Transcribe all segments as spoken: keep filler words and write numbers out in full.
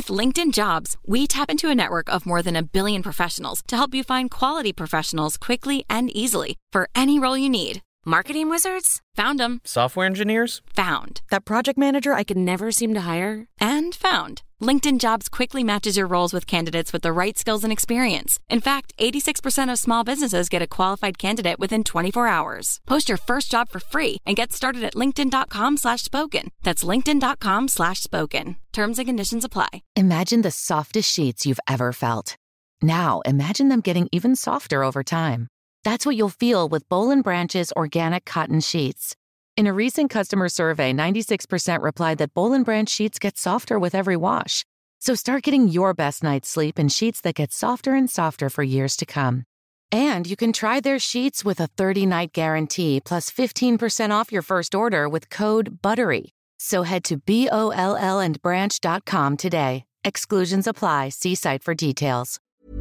With LinkedIn Jobs, we tap into a network of more than a billion professionals to help you find quality professionals quickly and easily for any role you need. Marketing wizards? Found them. Software engineers? Found. That project manager I could never seem to hire? And found. LinkedIn Jobs quickly matches your roles with candidates with the right skills and experience. In fact, eighty-six percent of small businesses get a qualified candidate within twenty-four hours. Post your first job for free and get started at linkedin.com slash spoken. That's linkedin.com slash spoken. Terms and conditions apply. Imagine the softest sheets you've ever felt. Now, imagine them getting even softer over time. That's what you'll feel with Boll and Branch's organic cotton sheets. In a recent customer survey, ninety-six percent replied that Boll and Branch sheets get softer with every wash. So start getting your best night's sleep in sheets that get softer and softer for years to come. And you can try their sheets with a thirty-night guarantee plus fifteen percent off your first order with code BUTTERY. So head to B O L L and branch dot com today. Exclusions apply. See site for details.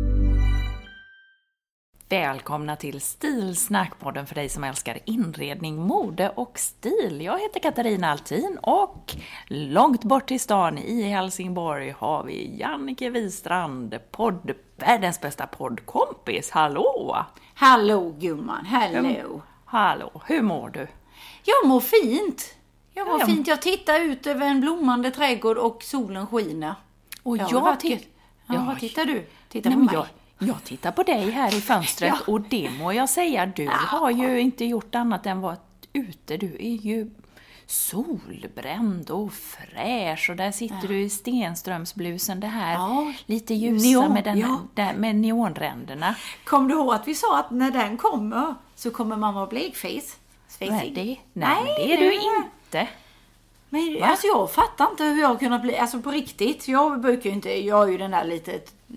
Välkomna till Stilsnackpodden för dig som älskar inredning, mode och stil. Jag heter Katarina Altin och långt bort i stan i Helsingborg har vi Jannike Wistrand, podd, världens bästa poddkompis. Hallå! Hallå gumman, hallå! Hur, hallå, hur mår du? Jag mår fint. Jag mår Ja, fint. Jag tittar ut över en blommande trädgård och solen skiner. Och ja, jag tittar... Ja, vad tittar du? Tittar Nej, på men mig. Jag, jag tittar på dig här i fönstret Ja. och det må jag säga, du Ja. har ju inte gjort annat än varit ute. Du är ju solbränd och fräsch och där sitter ja. du i Stenströmsblusen, det här ja. lite ljusa Neon, med, den, ja. där, med neonränderna. Kom du ihåg att vi sa att när den kommer så kommer man vara blekface? Nej, det, nej, nej men det är du inte. Men Va? alltså jag fattar inte hur jag har kunnat bli, alltså på riktigt, jag brukar ju inte, jag är ju den där lite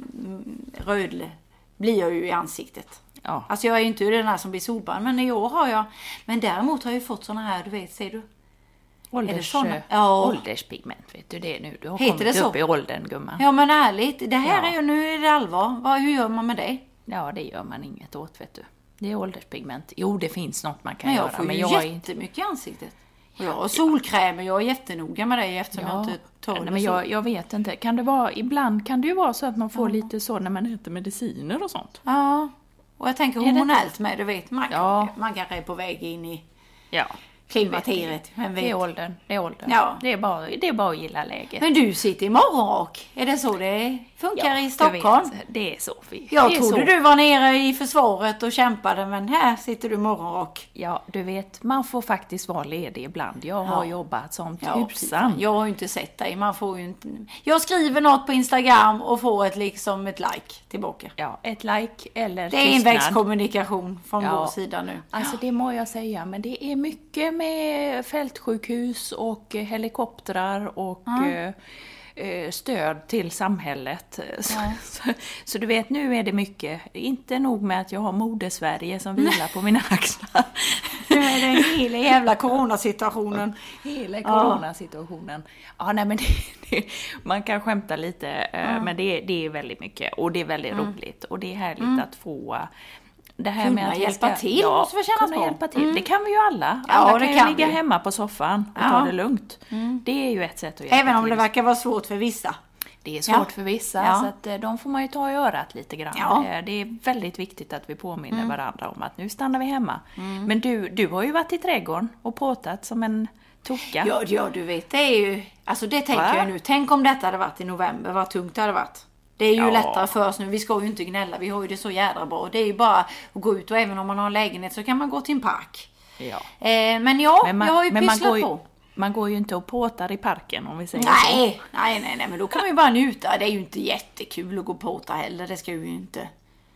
röd, blir jag ju i ansiktet. Ja. Alltså jag är ju inte den där som blir solbränd, men i år har jag, men däremot har jag ju fått såna här, du vet, ser du? Ålders, ja. Ålderspigment, vet du det nu? Du har Heter kommit det så? upp i åldern, gumman. Ja men ärligt, det här Ja. är ju, nu är det allvar. Vad, hur gör man med det? Ja, det gör man inget åt, vet du. Det är ålderspigment. Jo, det finns något man kan men jag göra. får ju men jag jättemycket i ansiktet. Och jag har solkräm och jag är jättenoga med det eftersom ja. jag inte tar Nej, det men så. jag, jag vet inte. Kan det vara, ibland kan det ju vara så att man får ja. lite så när man äter mediciner och sånt. Ja, och jag tänker hormonellt med, du vet. Man, ja. man kanske är på väg in i ja. klimakteriet. Vem vet. Det är åldern. Det är, åldern. Ja. Det är, bara, det är bara att gilla läget. Men du sitter i morgonrock. Är det så det funkar ja, i Stockholm? Vet, det är så. Jag det trodde så. du var nere i försvaret och kämpade, men här sitter du i morgonrock. Ja, du vet, man får faktiskt vara ledig ibland. Jag har ja. jobbat som ja, tusan. Jag har ju inte sett dig. Man får ju inte... Jag skriver något på Instagram och får ett, liksom ett like tillbaka. Ja, ett like eller det är tystnad. envägskommunikation från ja. vår sida nu. Alltså det må jag säga, men det är mycket med fältsjukhus och helikoptrar och mm. eh, stöd till samhället. Ja. Så, så du vet, nu är det mycket. Inte nog med att jag har Modesverige som vilar på mina axlar. Nu är det hela jävla coronasituationen. Hela coronasituationen. Ja, nej men det, det, man kan skämta lite, mm. men det, det är väldigt mycket och det är väldigt mm. roligt och det är härligt mm. att få det här kunna med att hjälpa ska, till, ja, måste vi känna kunna på. hjälpa till. Mm. Det kan vi ju alla. Alla ja, kan det ju kan ligga vi. hemma på soffan och ja. ta det lugnt. Mm. Det är ju ett sätt att hjälpa även om till. det verkar vara svårt för vissa. Det är svårt ja. för vissa, ja. så att de får man ju ta i örat lite grann. Ja. Det är väldigt viktigt att vi påminner mm. varandra om att nu stannar vi hemma. Mm. Men du, du har ju varit i trädgården och påtat som en toka. Ja, ja, du vet, det är ju... Alltså det tänker Va? jag nu. Tänk om detta hade varit i november, vad tungt det hade varit. Det är ju ja. lättare för oss nu. Vi ska ju inte gnälla, vi har ju det så jädra bra. Det är ju bara att gå ut och även om man har en lägenhet så kan man gå till en park. Ja. Eh, men ja, men man, jag har ju men pysslat man på. Man går ju inte och påtar i parken om vi säger nej, så. Nej, nej, nej, men då kan man ju bara njuta. Det är ju inte jättekul att gå på åta heller, det ska ju inte.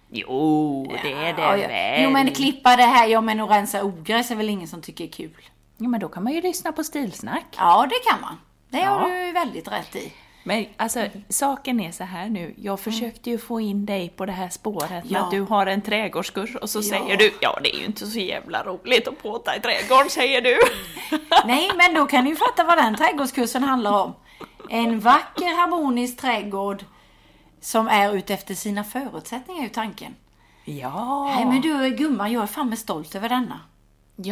Jo, det är det ja, väl. Jo, men klippa det här, ja men att rensa ogräs är väl ingen som tycker är kul. Ja, men då kan man ju lyssna på stilsnack. Ja, det kan man. Det ja. har du väldigt rätt i. Men alltså, saken är så här nu. Jag försökte ju få in dig på det här spåret med ja. att du har en trädgårdskurs och så ja. säger du, ja det är ju inte så jävla roligt att påta i trädgården, säger du. Nej, men då kan ni ju fatta vad den trädgårdskursen handlar om. En vacker harmonisk trädgård som är ute efter sina förutsättningar, är ju tanken. Ja. Nej, men du gumman, jag är fan med stolt över denna. Ja.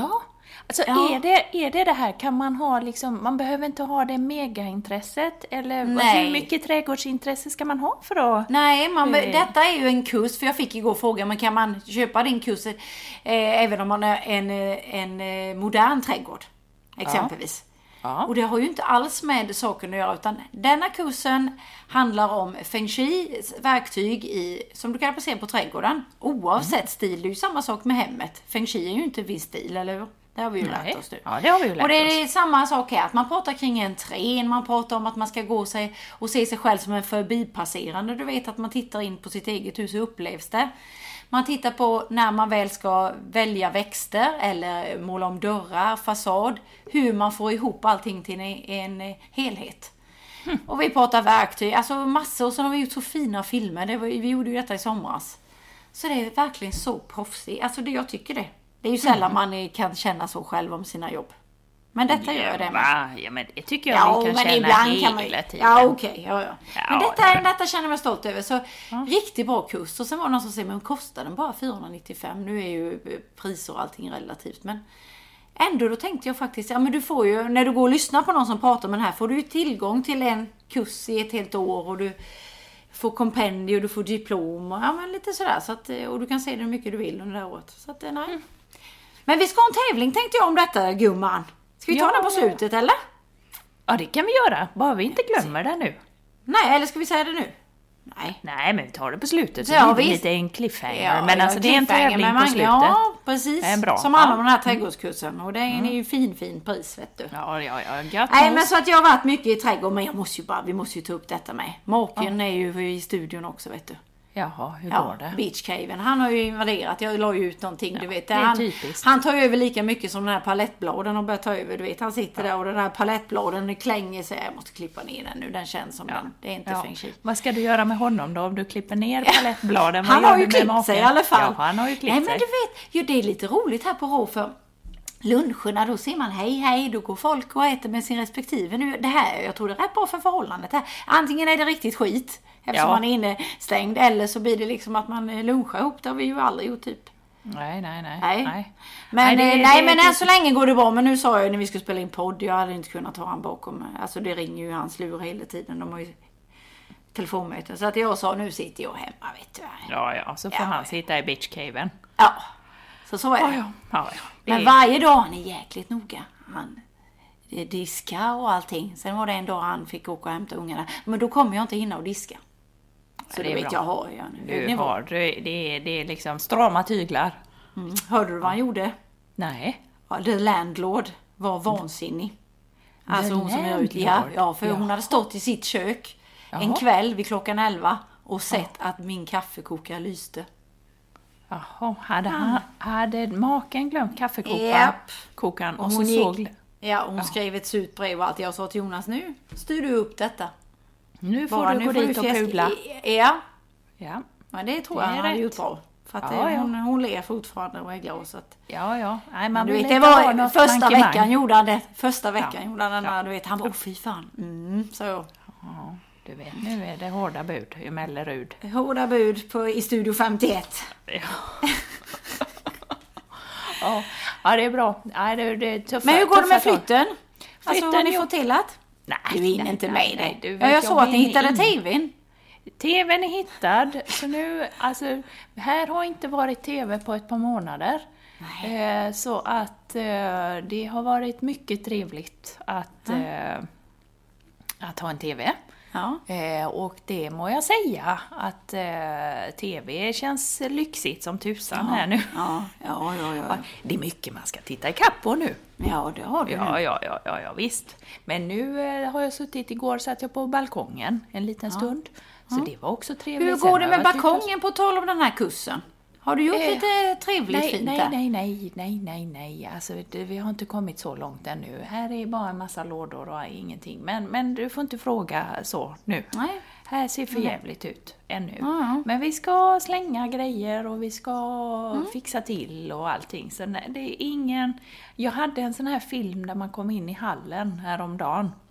Alltså Ja. är, det, är det det här, kan man ha liksom, man behöver inte ha det megaintresset, eller Nej. hur mycket trädgårdsintresse ska man ha för att... Nej, man, be- Eh. detta är ju en kurs, för jag fick igår frågan, men kan man köpa din kurs eh, även om man är en, eh, en eh, modern trädgård, exempelvis. Ja. Och det har ju inte alls med saken att göra, utan denna kursen handlar om feng shui, verktyg i, som du kan applicera på trädgården. Oavsett mm. stil, det är ju samma sak med hemmet. Feng shui är ju inte viss stil, eller hur? Det har vi ju Nej. lärt oss nu. Ja, det har vi ju lärt och det är oss. samma sak här, att man pratar kring en trän, man pratar om att man ska gå sig och se sig själv som en förbipasserande. Du vet att man tittar in på sitt eget hus och upplevs det. Man tittar på när man väl ska välja växter eller måla om dörrar, fasad. Hur man får ihop allting till en, en helhet. Mm. Och vi pratar verktyg, alltså massor. Och så har vi gjort så fina filmer. Det var, vi gjorde ju detta i somras. Så det är verkligen så proffsigt. Alltså det, jag tycker det. Det är ju sällan mm. man kan känna så själv om sina jobb. Men detta gör jag det med. Ja, men det tycker jag ja, vi kan men känna ibland hela kan man, tiden. Ja, okej. Okay, ja, ja. Ja, men detta, ja. detta känner jag mig stolt över. Så ja. riktigt bra kurs. Och sen var det någon som säger, men kostar den bara fyrahundranittiofem? Nu är ju priser och allting relativt. Men ändå då tänkte jag faktiskt, ja men du får ju, när du går och lyssnar på någon som pratar med den här, får du ju tillgång till en kurs i ett helt år. Och du får kompendium och du får diplom. Och, ja men lite sådär. Så att, och du kan se det hur mycket du vill under det här året. Så att, nej. Mm. Men vi ska ha en tävling tänkte jag om detta, gumman. Ska vi ta ja. den på slutet eller? Ja, det kan vi göra. Bara vi inte glömmer det nu. Nej, eller ska vi säga det nu? Nej. Nej, men vi tar det på slutet. Så ja, blir det visst. lite en cliffhanger. Ja, men ja, alltså det är en tävling man, på slutet. Ja, precis. Det är bra. Som alla ja. med den här trädgårdskursen. Och det är, mm. är ju fin, fin pris, vet du. Ja, ja, ja. Gött. Nej, men så att jag har varit mycket i trädgård. Men jag måste ju bara, vi måste ju ta upp detta med. Maken ja. är ju i studion också, vet du. Jaha, hur ja, går det? Beachcaven. Han har ju invaderat. Jag la ju ut någonting, ja, du vet. Det är han, typiskt. Han tar ju över lika mycket som den här palettbladen och börjar ta över, du vet. Han sitter ja. där och den här palettbladen klänger sig. Jag måste klippa ner den nu. Den känns som ja. den. Det är inte ja. feng shui. Vad ska du göra med honom då om du klipper ner palettbladen? Han har ju klippt sig i alla fall. Ja, han har ju klippt Nej, sig. men du vet, ju det är lite roligt här på Rå, för luncherna, då ser man hej hej, då går folk och äter med sin respektive. Nu, det här, jag tror det är rätt bra för förhållandet här. Antingen är det riktigt skit, eftersom ja. man är inne stängd, eller så blir det liksom att man lunchar ihop. Det har vi ju aldrig gjort typ. Nej, nej, nej. Nej, nej. Men, nej, det, nej, det, men det, än så länge går det bra. Men nu sa jag när vi skulle spela in podd, jag hade inte kunnat ta han bakom. Alltså det ringer ju hans lur hela tiden. De har ju telefonmöten. Så att jag sa, nu sitter jag hemma, vet du. Ja, ja, så får ja. han sitta i bitchcaven. Ja, så så är det. Ja, ja. Ja, det men är... varje dag han är jäkligt noga. Han diskar och allting. Sen var det en dag han fick åka och hämta ungarna. Men då kommer jag inte hinna och diska. Så det, det vet bra. jag har jag nu. Du har, det, är, det är liksom strama tyglar. Mm. Hörde du vad han gjorde? Nej. Ja, The Landlord var vansinnig. Alltså The hon som gör ut, ja, ja, för ja. hon hade stått i sitt kök Jaha. en kväll vid klockan elva och sett ja. att min kaffekokare lyste. Jaha, hade, han, hade maken glömt kaffekokaren? Japp. Kokaren, och, och så hon såg... Gick, ja, hon ja. skrev ett surt brev och allt. Jag sa till Jonas, nu styr du upp detta. Nu får Bara, du nu gå får dit du och pudla. Ja. Ja. Men det tror det jag han hade rätt. gjort bra. För att ja, det, ja. hon, hon ler fortfarande och är glad. Så att, ja, ja. Nej, man du vill vet, inte det ha var något första mankemang. veckan gjorde han det. Första veckan ja. gjorde han den ja. du vet. Han var, fy fan. Mm, så. Ja, du vet, nu är det hårda bud i Mellerud. Hårda bud på, i Studio femtioett. Ja. ja. ja, det är bra. Ja, det, det är tuffa, men hur går det med flytten? Flytten Alltså, har ni jo. fått till att? Nej, du är nej, inte nej, med nej, det. du vet, ja, jag såg att ni hittade in. tvn. tvn är hittad, så nu, alltså, här har inte varit tv på ett par månader. Eh, så att eh, det har varit mycket trevligt att, mm. eh, att ha en tv. Ja. Eh, och det må jag säga att eh, tv känns lyxigt som tusan ja. här nu. Ja. Ja, ja, ja, ja. Det är mycket man ska titta i kapp på nu. Ja, det har du ja, nu. ja, ja, ja, ja, visst. Men nu eh, har jag suttit, igår satt jag på balkongen en liten ja. stund. Så ja. det var också trevligt. Hur går det med balkongen på tal om den här kursen? Har du gjort eh, lite trevligt nej, fint nej, där? Nej, nej, nej, nej, nej. Alltså, det, vi har inte kommit så långt ännu. Här är bara en massa lådor och ingenting. Men, men du får inte fråga så nu. Nej. Här ser för jävligt ut ännu. Mm. Men vi ska slänga grejer och vi ska mm. fixa till och allting. Så nej, det är ingen... Jag hade en sån här film där man kom in i hallen häromdagen.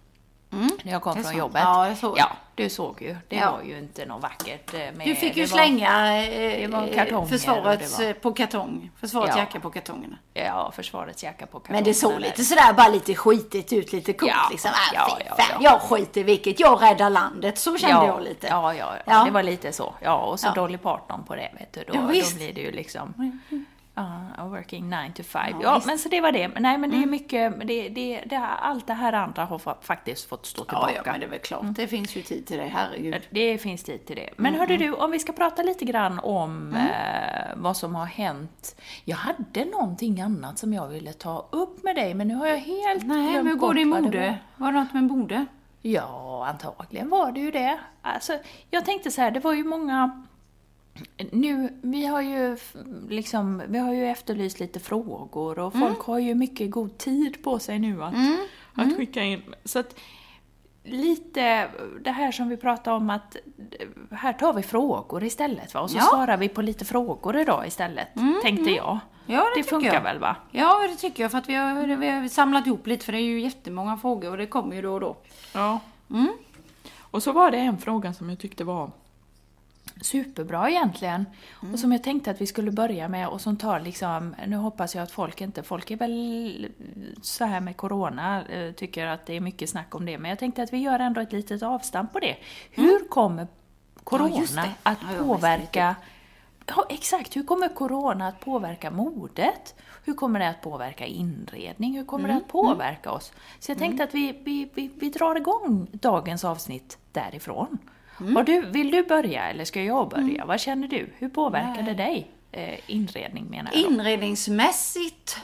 Mm. När jag kom från sant. jobbet. Ja, jag såg. Ja, du såg ju. Det Ja. var ju inte något vackert. Med, Du fick ju det slänga det eh, var kartonger försvarets och det var- på kartong. Försvarets Ja. jacka på kartongerna. Ja, försvarets jacka på kartongen. Men det såg lite sådär, bara lite skitigt ut, lite coolt Ja, liksom. Äh, ja, fy ja, fan, ja. Jag skiter i vilket, jag räddar landet. Så kände ja, jag lite. Ja, ja, ja, Ja. det var lite så. Ja, och så Ja. Dolly Parton på det, vet du. Då, Ja, då visst. blir det ju liksom... Uh, working nine to five. Ja, Ja, visst. men så det var det. Men nej, men det är mycket... Det, det, det, allt det här andra har fa- faktiskt fått stå Ja, tillbaka. ja, men det är väl klart. Det finns ju tid till det, herregud. Det finns tid till det. Men hörde du, om vi ska prata lite grann om Mm. eh, vad som har hänt. Jag hade någonting annat som jag ville ta upp med dig, men nu har jag helt Nej, glömt men hur går bort det i vad mode? var. Var det något med mode? Ja, antagligen var det ju det. Alltså, jag tänkte så här, det var ju många... Nu, vi har ju f- liksom, vi har ju efterlyst lite frågor och folk har ju mycket god tid på sig nu att, att skicka in. Så att lite det här som vi pratade om att här tar vi frågor istället, va? Och så Ja. svarar vi på lite frågor idag istället, tänkte jag. Ja, det, Det tycker funkar jag. väl, va? Ja, det tycker jag. För att vi har, vi har samlat ihop lite, för det är ju jättemånga frågor och det kommer ju då och då. Ja. Och så var det en fråga som jag tyckte var superbra egentligen. Mm. Och som jag tänkte att vi skulle börja med och som tar liksom, nu hoppas jag att folk inte, folk är väl så här med corona, eh, tycker att det är mycket snack om det. Men jag tänkte att vi gör ändå ett litet avstamp på det. Hur kommer corona Ja, just det. att Ja, jag påverka, ja exakt, hur kommer corona att påverka modet? Hur kommer det att påverka inredning? Hur kommer Mm. det att påverka oss? Så jag tänkte att vi, vi, vi, vi drar igång dagens avsnitt därifrån. Mm. Har du, vill du börja eller ska jag börja? Vad känner du? Hur påverkar det dig? Eh, inredning menar jag då. Inredningsmässigt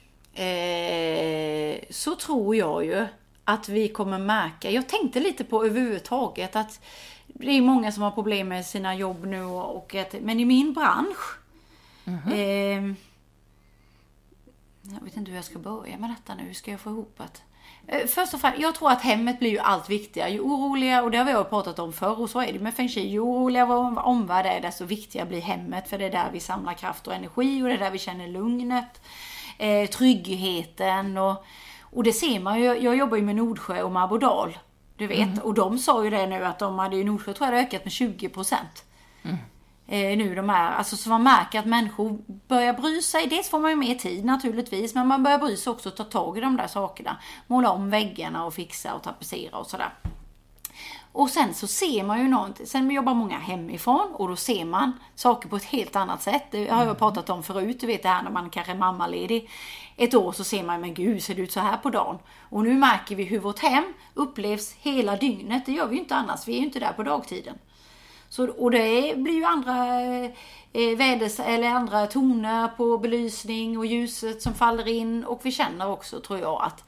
eh, så tror jag ju att vi kommer märka, jag tänkte lite på överhuvudtaget att det är många som har problem med sina jobb nu och, och att, men i min bransch eh, jag vet inte hur jag ska börja med detta nu, hur ska jag få ihop att eh, först och främst, jag tror att hemmet blir ju allt viktigare, ju oroligare, och det har vi ju pratat om förr och så är det med feng shui, ju oroligare vår omvärld är, desto viktigare blir hemmet, för det är där vi samlar kraft och energi och det är där vi känner lugnet, eh, tryggheten och, och det ser man ju, jag jobbar ju med Nordsjö och Marbodal, du vet, mm. och de sa ju det nu att de hade i Nordsjö tror jag det ökat med tjugo procent. Mm. Eh, nu de här, alltså så man märker att människor börjar bry sig, dels får man ju mer tid naturligtvis, men man börjar bry sig också och ta tag i de där sakerna, måla om väggarna och fixa och tapetsera och sådär. Och sen så ser man ju något, sen jobbar många hemifrån och då ser man saker på ett helt annat sätt. Det har jag pratat om förut, du vet det här när man kanske är mammaledig ett år, så ser man, men gud, ser det ut så här på dagen? Och nu märker vi hur vårt hem upplevs hela dygnet, det gör vi ju inte annars, vi är ju inte där på dagtiden. Så, och det blir ju andra eh, väders, eller andra toner på belysning och ljuset som faller in, och vi känner också, tror jag, att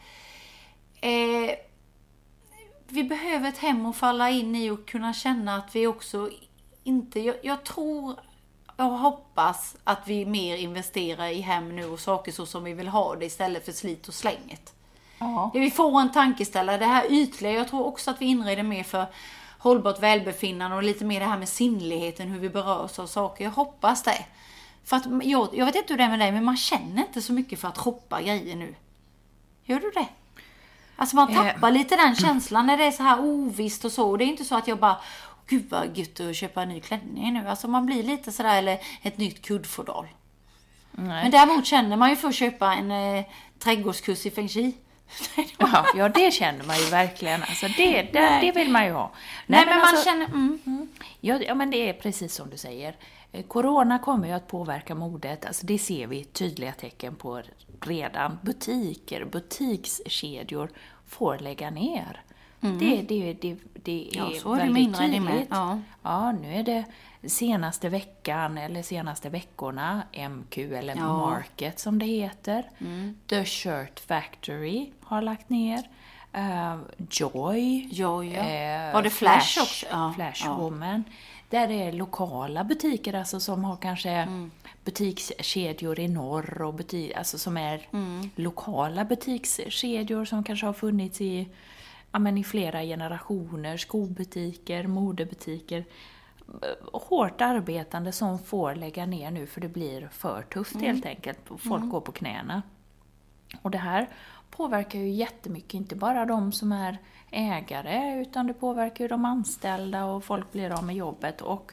eh, vi behöver ett hem att falla in i och kunna känna att vi också inte, jag, jag tror och hoppas att vi mer investerar i hem nu och saker så som vi vill ha det istället för slit och slänget. Ja. Det vi får en tankeställare, det här ytliga, jag tror också att vi inreder mer för hållbart välbefinnande och lite mer det här med sinnligheten, hur vi berörs av saker. Jag hoppas det. För att jag, jag vet inte hur det är med dig, men man känner inte så mycket för att shoppa grejer nu. Gör du det? Alltså man tappar eh. lite den känslan när det är så här ovisst och så. Det är inte så att jag bara, gud vad gött att köpa en ny klänning nu. Alltså man blir lite sådär, eller ett nytt kuddfodral. Men däremot känner man ju för att köpa en eh, trädgårdskurs i feng shui. Ja, ja, det känner man ju verkligen. Alltså det, det, det vill man ju ha. Nej, Nej men, men alltså, man känner... Mm. Mm, ja, ja, men det är precis som du säger. Corona kommer ju att påverka modet. Alltså det ser vi tydliga tecken på redan. Butiker, butikskedjor får lägga ner. Mm. Det, det, det, det är ja, så är väldigt det tydligt. Med. Ja. ja, nu är det senaste veckan eller senaste veckorna M Q eller ja. Market som det heter. Mm. The Shirt Factory har lagt ner. Uh, Joy. Joy ja. uh, Var det Flash, Flash också? Ja. Flash ja. Woman. Där är lokala butiker alltså som har kanske mm. butikskedjor i norr och butik, alltså som är mm. lokala butikskedjor som kanske har funnits i, ja, men i flera generationer, skobutiker, modebutiker, hårt arbetande som får lägga ner nu för det blir för tufft mm. helt enkelt och folk mm. går på knäna. Och det här påverkar ju jättemycket, inte bara de som är ägare, utan det påverkar ju de anställda och folk blir av med jobbet. Och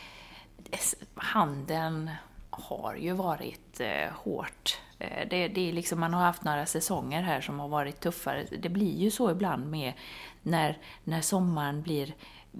handeln har ju varit eh, hårt. Eh, det, det är liksom, man har haft några säsonger här som har varit tuffare. Det blir ju så ibland med när, när sommaren blir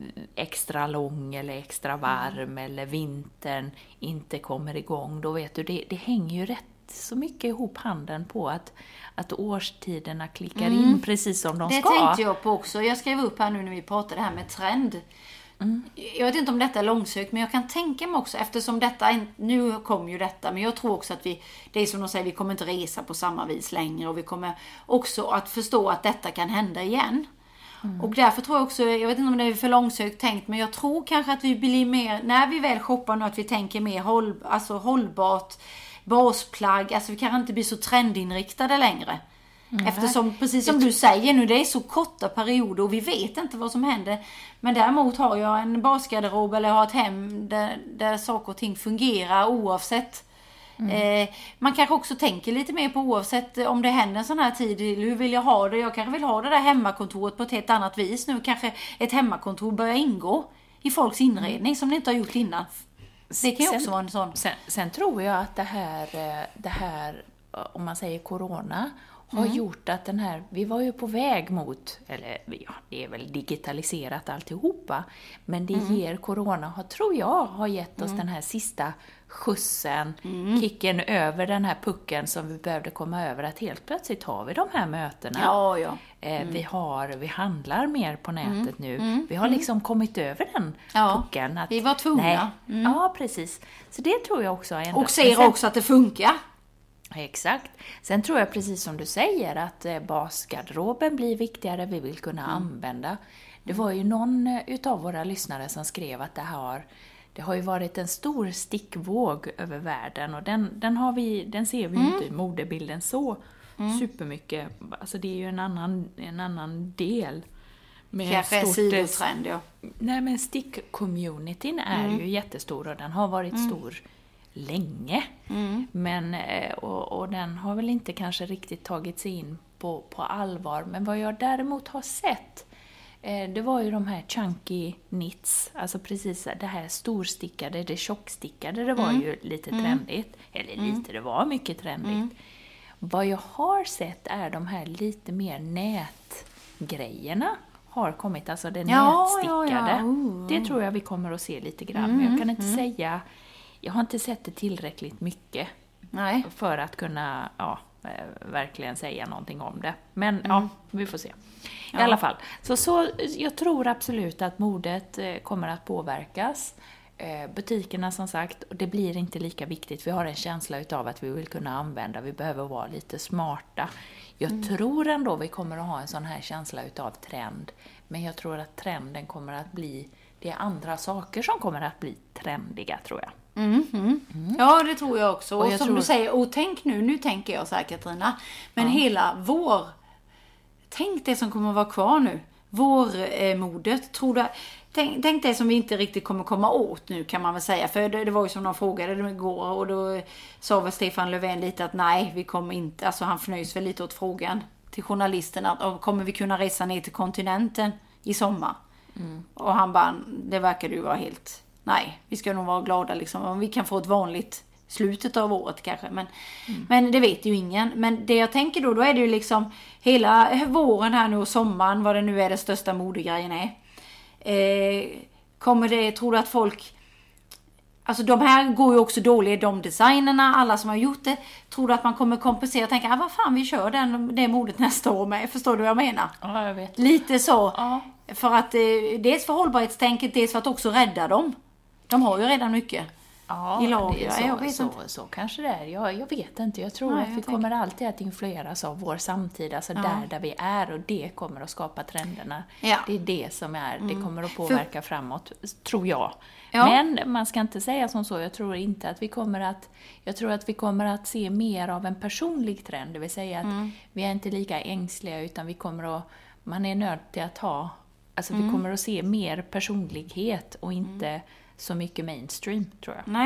extra lång eller extra varm mm. eller vintern inte kommer igång. Då vet du, det, det hänger ju rätt så mycket ihop handeln på att, att årstiderna klickar mm. in precis som de det ska. Det tänkte jag på också. Jag skrev upp här nu när vi pratade här med trend. Mm. Jag vet inte om detta är långsökt, men jag kan tänka mig också, eftersom detta, nu kommer ju detta, men jag tror också att vi, det är som de säger, vi kommer inte resa på samma vis längre, och vi kommer också att förstå att detta kan hända igen. Mm. Och därför tror jag också, jag vet inte om det är för långsökt tänkt, men jag tror kanske att vi blir mer, när vi väl shoppar nu, att vi tänker mer håll, alltså hållbart basplagg, alltså vi kanske inte blir så trendinriktade längre. Mm. Eftersom, precis som du säger nu, det är så korta perioder och vi vet inte vad som händer. Men däremot har jag en basgarderob eller har ett hem där, där saker och ting fungerar oavsett. Mm. Eh, man kanske också tänker lite mer på oavsett om det händer en sån här tid. Hur vill jag ha det? Jag kanske vill ha det där hemmakontoret på ett helt annat vis nu. Kanske ett hemmakontor börjar ingå i folks inredning mm. som det inte har gjort innan. Det kan ju också sen, vara en sån. Sen, sen tror jag att det här, det här, om man säger corona, har mm. gjort att den här, vi var ju på väg mot, eller ja, det är väl digitaliserat alltihopa, men det mm. ger corona, har, tror jag, har gett oss mm. den här sista skjutsen, mm. kicken över den här pucken som vi behövde komma över, att helt plötsligt har vi de här mötena. Ja, ja. Mm. Eh, vi, har, vi handlar mer på nätet mm. nu. Mm. Vi har liksom kommit över den ja. pucken. Att, vi var tvungna. Mm. Ja, precis. Så det tror jag också har ändrat. Och ser också att det funkar. Exakt. Sen tror jag precis som du säger att basgarderoben blir viktigare, vi vill kunna mm. använda. Det var ju någon utav våra lyssnare som skrev att det har, det har ju varit en stor stickvåg över världen, och den, den, har vi, den ser vi ju mm. inte i modebilden så mm. supermycket. Alltså det är ju en annan, en annan del. Med kanske en sidotrend, ja. Nej, men stick-communityn är mm. ju jättestor, och den har varit mm. stor länge. Mm. Men, och, och den har väl inte kanske riktigt tagit sig in på, på allvar. Men vad jag däremot har sett, eh, det var ju de här chunky knits. Alltså precis det här storstickade, det tjockstickade, det var mm. ju lite trendigt. Mm. Eller lite, det var mycket trendigt. Mm. Vad jag har sett är de här lite mer nätgrejerna har kommit. Alltså det ja, nätstickade. Ja, ja. Uh. Det tror jag vi kommer att se lite grann. Mm. Men jag kan inte mm. säga... Jag har inte sett det tillräckligt mycket Nej. för att kunna ja, verkligen säga någonting om det. Men mm. ja, vi får se. I ja. alla fall. Så, så jag tror absolut att modet kommer att påverkas. Butikerna som sagt, och det blir inte lika viktigt. Vi har en känsla utav att vi vill kunna använda, vi behöver vara lite smarta. Jag mm. tror ändå vi kommer att ha en sån här känsla utav trend. Men jag tror att trenden kommer att bli, det är andra saker som kommer att bli trendiga, tror jag. Mm, mm. Mm. Ja, det tror jag också. Och, och jag som tror... du säger, och tänk nu, nu tänker jag så här, Katarina, men ja. hela vår, tänk det som kommer att vara kvar nu, vårmodet, eh, tror du, tänk, tänk det som vi inte riktigt kommer komma åt nu, kan man väl säga, för det, det var ju som de frågade det igår, och då sa väl Stefan Löfven lite att nej, vi kommer inte, alltså han förnöjs väl lite åt frågan till journalisterna, att kommer vi kunna resa ner till kontinenten i sommar? Mm. Och han bara, det verkar ju vara helt... Nej, vi ska nog vara glada liksom. Om vi kan få ett vanligt slutet av året kanske. Men, mm. men det vet ju ingen. Men det jag tänker då, då är det ju liksom hela våren här nu och sommaren, vad det nu är det största modegrejen är. Eh, kommer det, tror du att folk... Alltså de här går ju också dåliga, de designerna, alla som har gjort det. Tror du att man kommer kompensera och tänka, ah, vad fan, vi kör den, det modet nästa år med. Förstår du vad jag menar? Ja, jag vet. Lite så. Ja. För att eh, dels för hållbarhetstänket, dels för att också rädda dem. De har ju redan mycket ja, i lager. Det är så, jag vet så, inte. så kanske det är. Jag, jag vet inte. Jag tror Nej, att jag vi tänker. kommer alltid att influeras av vår samtid. Alltså ja. där, där vi är. Och det kommer att skapa trenderna. Ja. Det är det som är. Mm. Det kommer att påverka För... framåt, tror jag. Ja. Men man ska inte säga som så. Jag tror inte att vi kommer att... Jag tror att vi kommer att se mer av en personlig trend. Det vill säga att mm. vi är inte lika ängsliga, utan vi kommer att... Man är nöjd att ha... Alltså mm. vi kommer att se mer personlighet och inte... Mm. så mycket mainstream, tror jag. Nej,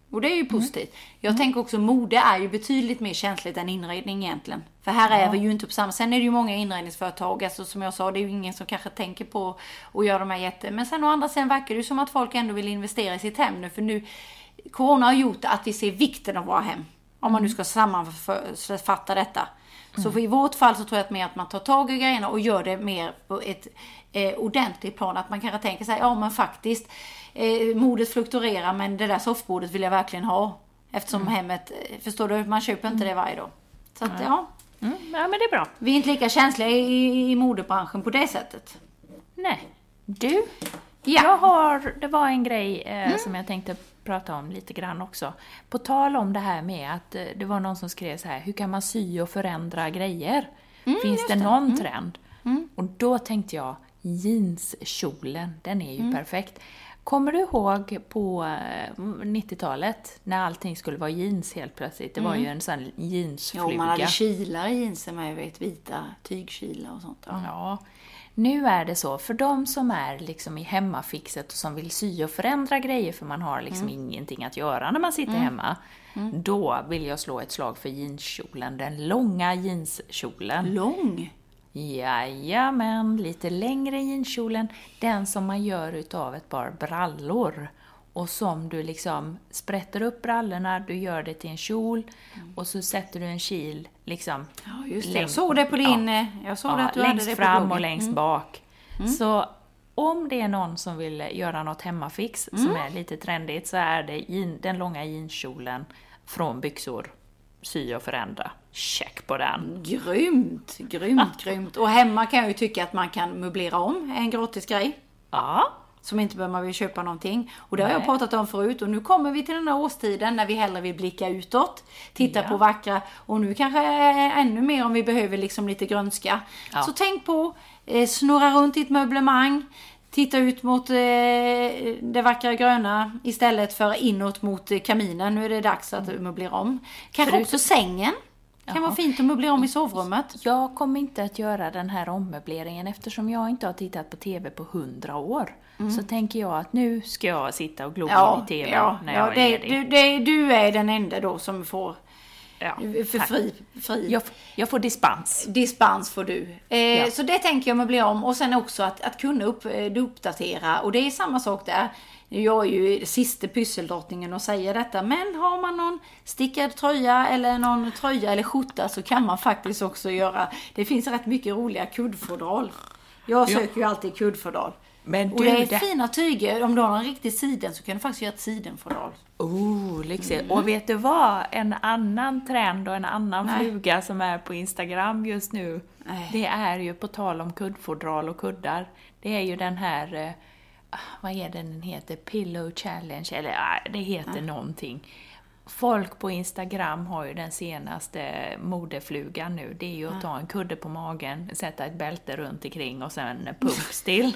Och det är ju positivt. Mm. Jag mm. tänker också mode är ju betydligt mer känsligt än inredning egentligen. För här ja. är vi ju inte på samma. Sen är det ju många inredningsföretag. Alltså som jag sa, det är ju ingen som kanske tänker på att göra de här jätte. Men sen å andra sidan verkar det ju som att folk ändå vill investera i sitt hem nu. För nu, corona har gjort att vi ser vikten av våra hem. Om man nu ska sammanfatta detta. Mm. Så i vårt fall så tror jag att mer att man tar tag i grejerna och gör det mer på ett eh, ordentligt plan. Att man kanske tänker sig, ja men faktiskt, eh, modet fluktuerar men det där soffbordet vill jag verkligen ha. Eftersom mm. hemmet, förstår du, man köper inte det varje dag. Så att, ja. Mm. Ja men det är bra. Vi är inte lika känsliga i, i, i modebranschen på det sättet. Nej. Du, ja. jag har, det var en grej eh, mm. som jag tänkte prata om lite grann också. På tal om det här med att eh, det var någon som skrev så här, hur kan man sy och förändra grejer? Mm, Finns det någon mm. trend? Mm. Och då tänkte jag, jeanskjolen, den är ju mm. perfekt. Kommer du ihåg på nittiotalet när allting skulle vara jeans helt plötsligt? Det var mm. ju en sån jeansfluga. Ja, man hade kilar i jeansen med, vet, vita tygkilar och sånt. Ja. ja, nu är det så. För de som är liksom i hemmafixet och som vill sy och förändra grejer för man har liksom mm. ingenting att göra när man sitter mm. hemma. Mm. Då vill jag slå ett slag för jeanskjolen. Den långa jeanskjolen. Lång? Jajamän, lite längre jeanskjolen. Den som man gör utav ett par brallor. Och som du liksom sprätter upp brallorna, du gör det till en kjol. Mm. Och så sätter du en kil liksom. Ja, just det. Jag såg det på din... Ja, jag såg ja, att du längst hade det fram på och längst mm. bak. Mm. Så om det är någon som vill göra något hemmafix mm. som är lite trendigt, så är det den långa jeanskjolen från byxor. Sy och förändra. Check på den. Grymt, grymt, grymt. Och hemma kan jag ju tycka att man kan möblera om en gratis grej. Ja. Som inte behöver man vill köpa någonting. Och det har Nej. jag pratat om förut. Och nu kommer vi till den här årstiden när vi hellre vill blicka utåt. Titta ja. på vackra. Och nu kanske ännu mer om vi behöver liksom lite grönska. Ja. Så tänk på, eh, snurra runt i ett möblemang. Titta ut mot eh, det vackra gröna istället för inåt mot eh, kaminen. Nu är det dags att mm. möblera om. Kanske Förut... också sängen. Det kan Jaha. vara fint att möblera om i sovrummet. Jag kommer inte att göra den här ommöbleringen eftersom jag inte har tittat på tv på hundra år. Mm. Så tänker jag att nu ska jag sitta och glo ja, i tv ja, när ja, jag är det, ledig. Du, det, du är den enda då som får... Ja, för fri, fri. Jag, jag får dispens. Dispens får du. Eh, ja. Så det tänker jag möblera om. Och sen också att, att kunna upp, uppdatera. Och det är samma sak där. Jag är ju sista pysseldrottningen och säger detta. Men har man någon stickad tröja eller någon tröja eller skjorta så kan man faktiskt också göra. Det finns rätt mycket roliga kuddfodral. Jag söker ja. ju alltid kuddfodral. Men och det är det... fina tyger. Om du har en riktig siden så kan du faktiskt göra ett sidenfodral. Oh, lyxigt. Mm. Och vet du vad? En annan trend och en annan Nej. fluga som är på Instagram just nu. Nej. Det är ju på tal om kuddfodral och kuddar. Det är ju den här... Vad är det den heter? Pillow Challenge. Eller äh, det heter Nej. någonting. Folk på Instagram har ju den senaste modeflugan nu. Det är ju att ta en kudde på magen, sätta ett bälte runt omkring och sen pumpstill.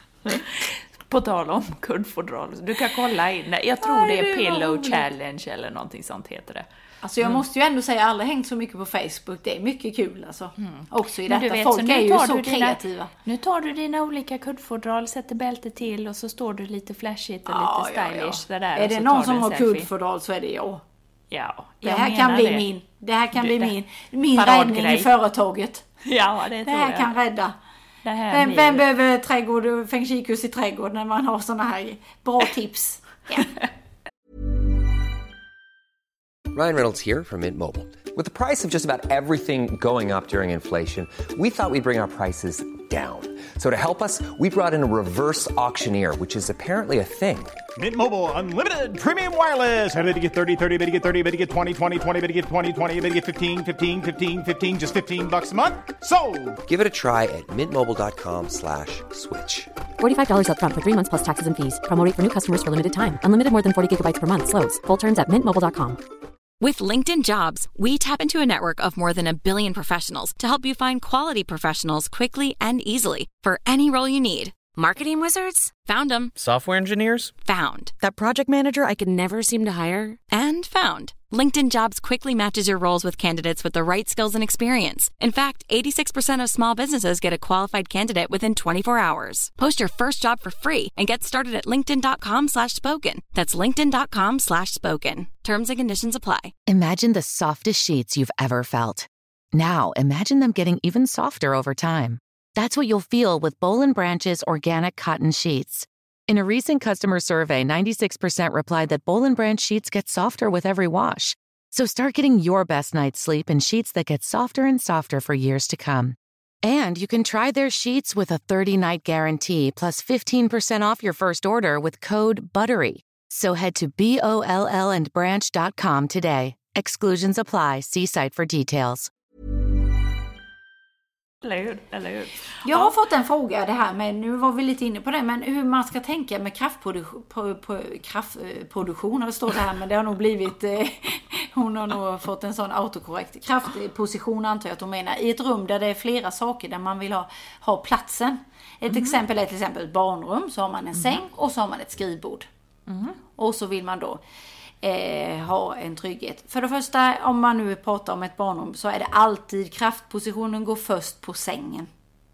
På tal om kuddfodral. Du kan kolla in. Jag tror Aj, det är Pillow roligt. Challenge eller någonting sånt heter det. Alltså jag mm. måste ju ändå säga att jag aldrig hängt så mycket på Facebook. Det är mycket kul alltså. Mm. Också i detta. Vet, folk är ju så kreativa. Dina, nu tar du dina olika kuddfodral, sätter bälte till och så står du lite flashigt och ja, lite stylish. Ja, ja. Där, är det någon som har kuddfodral så är det jag. Ja, det här kan bli det. min. Det här kan du, bli min, min räddning i företaget. Ja, det, det tror här jag. kan rädda. Vem, blir... vem behöver trädgård och feng shui-kurs i trädgård när man har såna här bra tips? Yeah. Ryan Reynolds here from Mint Mobile. With the price of just about everything going up during inflation, we thought we'd bring our prices down. So to help us, we brought in a reverse auctioneer, which is apparently a thing. Mint Mobile Unlimited Premium Wireless. How to get thirty, thirty, how to get thirty, how to get twenty, twenty, twenty, how to get twenty, twenty, how to get fifteen, fifteen, fifteen, fifteen, just fifteen bucks a month? Sold! Give it a try at mintmobile.com slash switch. forty-five dollars up front for three months plus taxes and fees. Promo rate for new customers for limited time. Unlimited more than forty gigabytes per month. Slows full terms at mint mobile dot com. With LinkedIn Jobs, we tap into a network of more than a billion professionals to help you find quality professionals quickly and easily for any role you need. Marketing wizards? Found them. Software engineers? Found. That project manager I could never seem to hire? And found. LinkedIn Jobs quickly matches your roles with candidates with the right skills and experience. In fact, eighty-six percent of small businesses get a qualified candidate within twenty-four hours. Post your first job for free and get started at linkedin.com slash spoken. That's linkedin.com slash spoken. Terms and conditions apply. Imagine the softest sheets you've ever felt. Now, imagine them getting even softer over time. That's what you'll feel with Boll and Branch's organic cotton sheets. In a recent customer survey, ninety-six percent replied that Boll and Branch sheets get softer with every wash. So start getting your best night's sleep in sheets that get softer and softer for years to come. And you can try their sheets with a thirty-night guarantee plus fifteen percent off your first order with code BUTTERY. So head to B O L L and branch dot com today. Exclusions apply. See site for details. Eller hur? Eller hur? Jag har fått en fråga det här med, nu var vi lite inne på det, men hur man ska tänka med kraftproduktion, på, på, kraftproduktion har det stått här, men det har nog blivit, eh, hon har nog fått en sån autokorrekt kraftposition, antar jag att hon menar, i ett rum där det är flera saker där man vill ha, ha platsen. Ett mm. exempel är till exempel ett barnrum, så har man en mm. säng och så har man ett skrivbord. Mm. Och så vill man då Eh, ha en trygghet. För det första, om man nu pratar om ett barnrum, så är det alltid kraftpositionen går först på sängen.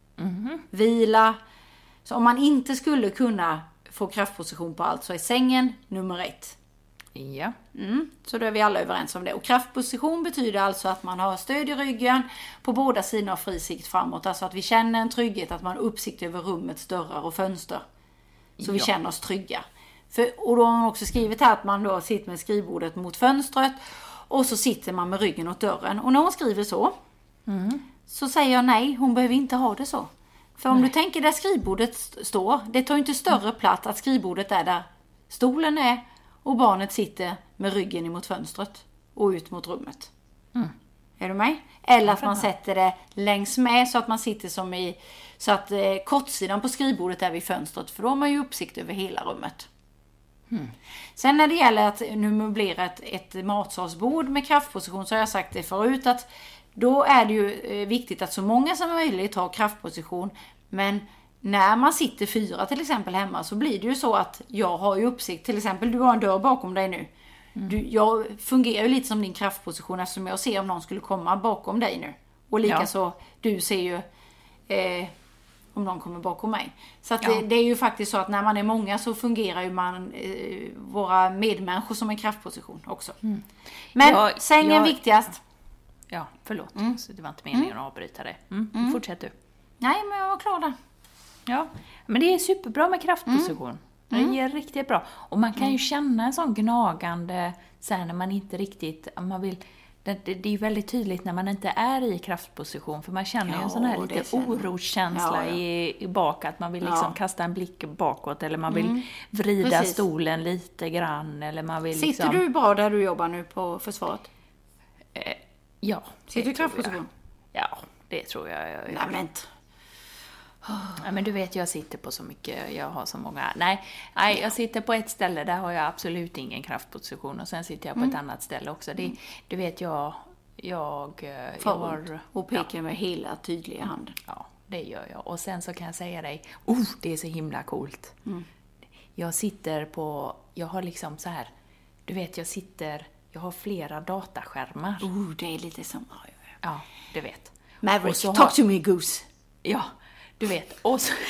Mm. Vila. Så om man inte skulle kunna få kraftposition på allt, så är sängen nummer ett. Ja. Mm. Så då är vi alla överens om det. Och kraftposition betyder alltså att man har stöd i ryggen på båda sidor av frisikt framåt. Alltså att vi känner en trygghet, att man har uppsikt över rummets dörrar och fönster. Så ja. Vi känner oss trygga. För, och då har man också skrivit här att man då sitter med skrivbordet mot fönstret och så sitter man med ryggen åt dörren. Och när hon skriver så, mm. så säger jag nej, hon behöver inte ha det så. För om nej. Du tänker där skrivbordet står, det tar inte större mm. plats att skrivbordet är där stolen är och barnet sitter med ryggen emot fönstret och ut mot rummet. Mm. Är du med? Eller att man sätter det längs med så att man sitter som i, så att eh, kortsidan på skrivbordet är vid fönstret, för då har man ju uppsikt över hela rummet. Mm. Sen när det gäller att nu möblera ett, ett matsalsbord med kraftposition, så har jag sagt det förut, att då är det ju viktigt att så många som möjligt har kraftposition. Men när man sitter fyra till exempel hemma, så blir det ju så att jag har ju uppsikt. Till exempel, du har en dörr bakom dig nu. Mm. Du, jag fungerar ju lite som din kraftposition, eftersom jag ser om någon skulle komma bakom dig nu. Och likaså, ja. Du ser ju eh, om någon kommer bakom mig. Så att ja. det, det är ju faktiskt så att när man är många, så fungerar ju man eh, våra medmänniskor som en kraftposition också. Mm. Men ja, sängen jag, viktigast. Ja, förlåt. Mm. Så det var inte meningen mm. att avbryta det. Mm. Mm. Fortsätt du. Nej, men jag var klar där. Ja, men det är superbra med kraftposition. Mm. Det är riktigt bra. Och man kan ju känna en sån gnagande sen när man inte riktigt, man vill, det, det är ju väldigt tydligt när man inte är i kraftposition, för man känner ju en sån här lite oroskänsla ja, ja. i, i bak, att man vill liksom ja. kasta en blick bakåt, eller man vill mm. vrida Precis. stolen lite grann, eller man vill Sitter liksom... du bra där du jobbar nu på försvaret? Eh, ja. Sitter du i kraftposition? Ja, det tror jag. jag, jag Nej, men inte. Ja, men du vet, jag sitter på så mycket, jag har så många, nej, nej jag sitter på ett ställe, där har jag absolut ingen kraftposition, och sen sitter jag på mm. ett annat ställe också. Det, du vet, jag jag, jag har... Och pekar ja. med hela tydliga handen. Ja, det gör jag. Och sen så kan jag säga dig, oh, det är så himla coolt. Mm. Jag sitter på, jag har liksom så här, du vet, jag sitter, jag har flera dataskärmar. Oh, det är lite som... Ja, du vet. Maverick, talk har, to me, Goose. Ja, du vet, och så,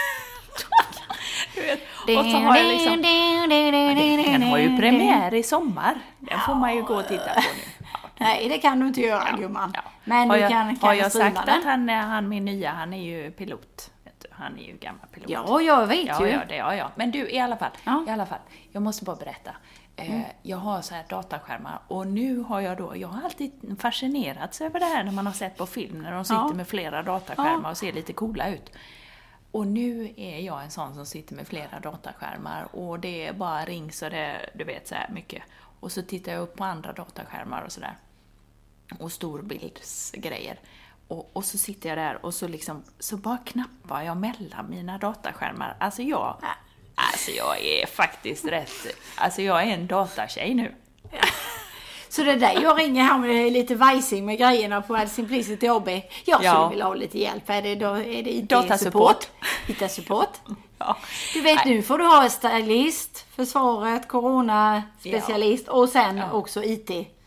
du vet, och så har jag liksom, den har ju premiär i sommar. Den får man ju gå och titta på nu. Ja. Nej, det kan du inte göra, ja, gumman. Ja. Men har du jag, kan, kan har jag sagt den? Att han, han min nya, han är ju pilot. Vet du, han är ju gammal pilot. Ja, jag vet ja, ju. Ja, det, ja, ja. Men du, i alla fall, ja. i alla fall, jag måste bara berätta. Mm. Jag har så här dataskärmar, och nu har jag då, jag har alltid fascinerats över det här när man har sett på film, när de sitter ja. med flera dataskärmar ja. och ser lite coola ut. Och nu är jag en sån som sitter med flera dataskärmar, och det är bara ring så det, du vet, så här mycket. Och så tittar jag upp på andra dataskärmar och sådär. Och storbildsgrejer. Och, och så sitter jag där och så liksom, så bara knappar jag mellan mina dataskärmar. Alltså jag... Alltså jag är faktiskt rätt... Alltså jag är en datatjej nu. Ja. Så det där, jag ringer här med lite vajsing med grejerna på Simplicity A B. Jag skulle ja. vilja ha lite hjälp. Är det, då, är det I T-support? I T-support? Ja. Du vet, Nej. nu får du ha stylist, försvaret, corona-specialist ja. och sen ja. också I T.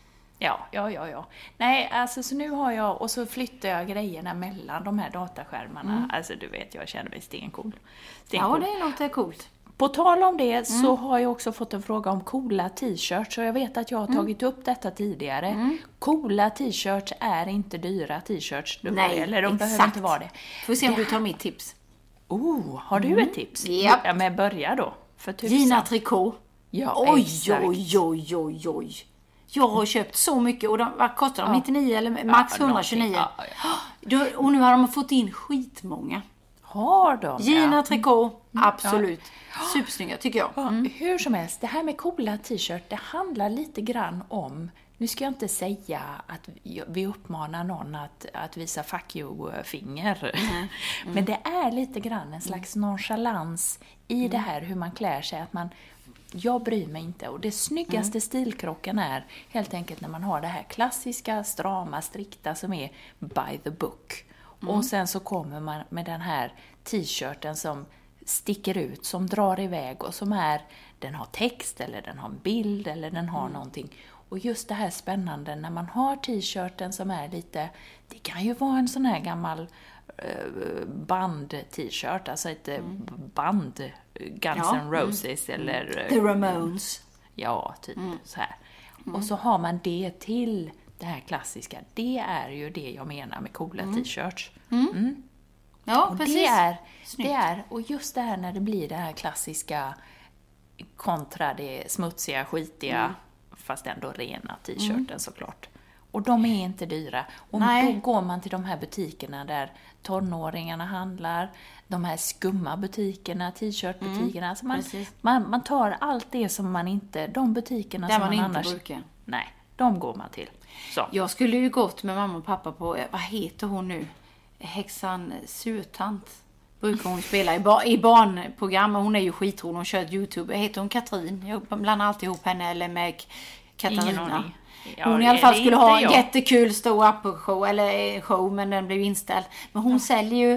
Ja, ja, ja, ja. Nej, alltså så nu har jag, och så flyttar jag grejerna mellan de här dataskärmarna. Mm. Alltså du vet, jag känner mig stencool. stencool. Ja, det låter coolt. På tal om det mm. så har jag också fått en fråga om coola t-shirts. Så jag vet att jag har tagit mm. upp detta tidigare. Mm. Coola t-shirts är inte dyra t-shirts. Nej, eller de exakt. behöver inte vara det. Får se om det... du tar mitt tips. Oh, har du mm. ett tips? Yep. Ja, men börja då. För Gina Tricot. Ja, oj, exakt. oj, oj, oj, oj. Jag har köpt så mycket och de, vad kostar de? Ja. nittionio eller max ja, etthundratjugonio? Ja, ja. Och nu har de fått in skitmånga. Har de? Gina ja. Tricot, absolut. Ja. Supersnygga tycker jag. Mm. Hur som helst, det här med coola t-shirt, det handlar lite grann om, nu ska jag inte säga att vi uppmanar någon att, att visa fuck you-finger. Mm. Mm. Men det är lite grann en slags nonchalans i mm. det här hur man klär sig, att man jag bryr mig inte. Och det snyggaste mm. stilkrocken är helt enkelt när man har det här klassiska, strama, strikta som är by the book. Mm. Och sen så kommer man med den här t-shirten som sticker ut, som drar iväg och som är, den har text eller den har en bild eller den har mm. någonting. Och just det här spännande när man har t-shirten som är lite, det kan ju vara en sån här gammal band-t-shirt, alltså ett mm. band, Guns ja. N' Roses mm. eller The Ramones. Ja, typ mm. så här. Mm. Och så har man det till det här klassiska. Det är ju det jag menar med coola mm. t-shirts. Mm. Mm. Ja, och precis. Det är, det är, och just det här när det blir det här klassiska kontra det smutsiga, skitiga, mm. fast ändå rena t-shirten mm. såklart. Och de är inte dyra. Och Nej. Då går man till de här butikerna där tonåringarna handlar. De här skumma butikerna, t-shirtbutikerna. Mm, så man, man, man tar allt det som man inte, de butikerna där som man, man inte annars... brukar. Nej, de går man till. Så. Jag skulle ju gått med mamma och pappa på, vad heter hon nu? Häxan Surtant. Brukar hon spela i, bar, i barnprogram. Hon är ju skitrolig, hon kör ett YouTube. Heter hon Katrin? Jag blandar alltid ihop henne eller med Katarina. Ja, hon i alla fall skulle ha en jättekul stor up-show eller show, men den blev inställd. Men hon ja. säljer ju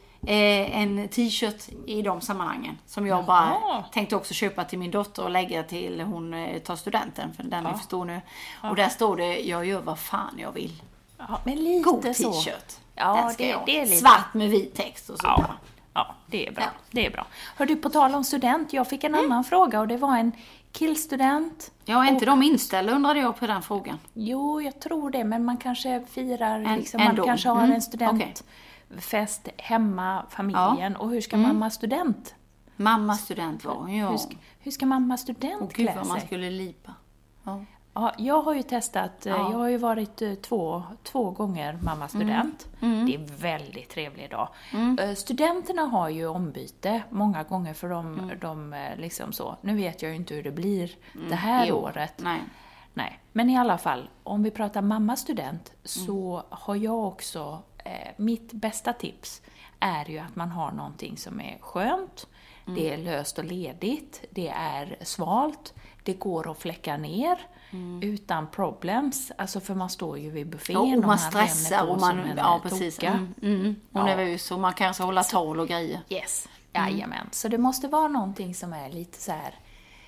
eh, en t-shirt i de sammanhangen som jag Jaha. bara tänkte också köpa till min dotter och lägga till hon eh, tar studenten, för den ja. är för stor nu. Ja. Och där står det, jag gör vad fan jag vill. Ja, men lite god så. t-shirt. Ja, det, det är lite svart med vit text och så. Ja. Ja, det är bra. Ja. Det är bra. Hör du, på tal om student, jag fick en mm. annan fråga och det var en killstudent. Ja, är inte och... de inställda, undrade jag på den frågan. Jo, jag tror det, men man kanske firar, en, liksom, man kanske har mm. en studentfest okay. hemma, familjen. Ja. Och hur ska mm. mamma student? Mamma student var ja. Hur ska, hur ska mamma student och klä sig? Och gud vad man skulle lipa. Ja. Ja, jag har ju testat, ja. jag har ju varit två, två gånger mamma student. Mm. Mm. Det är väldigt trevlig dag. Mm. Studenterna har ju ombyte många gånger för de, mm. de liksom så. Nu vet jag ju inte hur det blir mm. det här jo. året. Nej. Nej. Men i alla fall, om vi pratar mamma student så mm. har jag också, eh, mitt bästa tips är ju att man har någonting som är skönt. Mm. Det är löst och ledigt, det är svalt, det går att fläcka ner. Mm. Utan problems, alltså för man står ju vid buffén ja, och, och man man stressar och man, ja precis, mm, mm. och ja. nervös och man kanske hålla tal och grejer. Yes, jajamän. Mm. Så det måste vara någonting som är lite så här